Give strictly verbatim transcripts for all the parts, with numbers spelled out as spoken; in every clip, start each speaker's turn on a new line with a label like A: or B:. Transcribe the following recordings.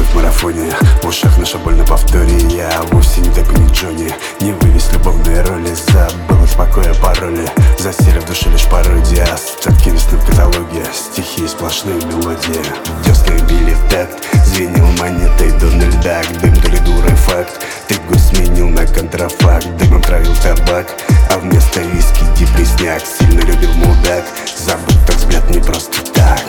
A: в марафоне, в ушах наша боль на повторе. Я вовсе не Депп и не Джонни, не вывез любовные роли. Забыл от покоя пароли, засели в душе лишь пародия. Остатки весны в каталоге, стихи и сплошные мелодии. Десны били в такт, звенел монетой Дональд Дак. Дым то ли дурой факт, ты гость сменил на контрафакт. Дымом травил табак, а вместо виски депресняк. Сильно любил мудак, забыть тот взгляд не просто так.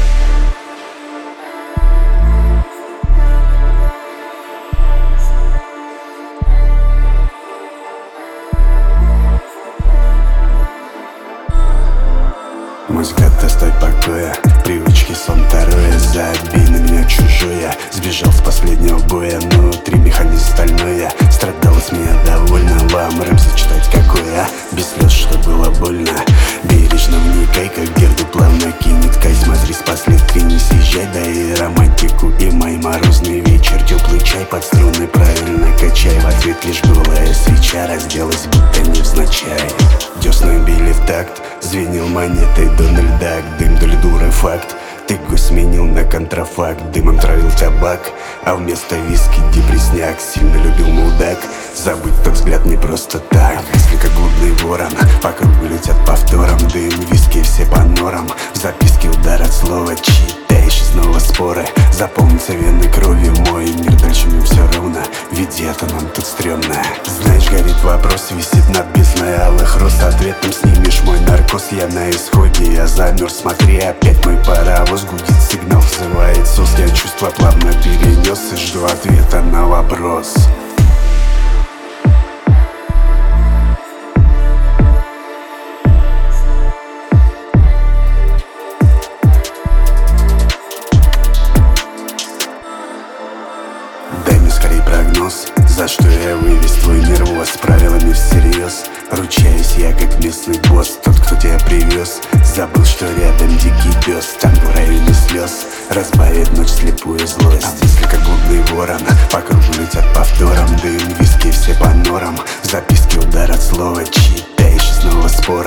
A: Мой взгляд достать покоя, привычки, сон второе. Забей на меня чужое, сбежал с последнего боя. Внутри механизм стальной, страдалось меня довольно. Вам рэп зачитать какой, а? Без слез, что было больно. Бережно вникай, как Герду плавно кинет кай. Смотри с последствий, не съезжай, да и романтику. И мой морозный вечер, теплый чай под струны правильно качай. В ответ лишь голая свеча разделась, будто невзначай. Десны били в такт, звенел монетой Дональд Дак. Дым то ли дурой факт, ты гость сменил на контрафакт. Дымом травил табак, а вместо виски депресняк. Сильно любил мудак, забыть тот взгляд не просто так. Мысли как блудный ворон, по кругу летят повтором. Дым, виски, все по норам, в записке удар от слова. Читаешь и снова споры, заполнится вены кровью. Мой мир дальше мне все равно, ведь это нам тут стрёмно. Знаешь, горит вопрос, висит над бездной алых роз. Ответом снимешь мой наркоз, я на исходе, я замерз. Смотри, опять мой паровоз гудит, сигнал взывает сос. Я чувства плавно перенес и жду ответа на вопрос. Дай мне скорей прогноз, за что я вывез твой нервоз. Правилами всерьез, ручаюсь я как местный босс. Тот, кто тебя привез, забыл, что рядом дикий пес. Там в районе слез разбавит ночь слепую злость. А мысли как блудный ворон, по кругу летят повтором. Дым, виски, все по норам, в записке удар от слова. Читаешь и снова споры,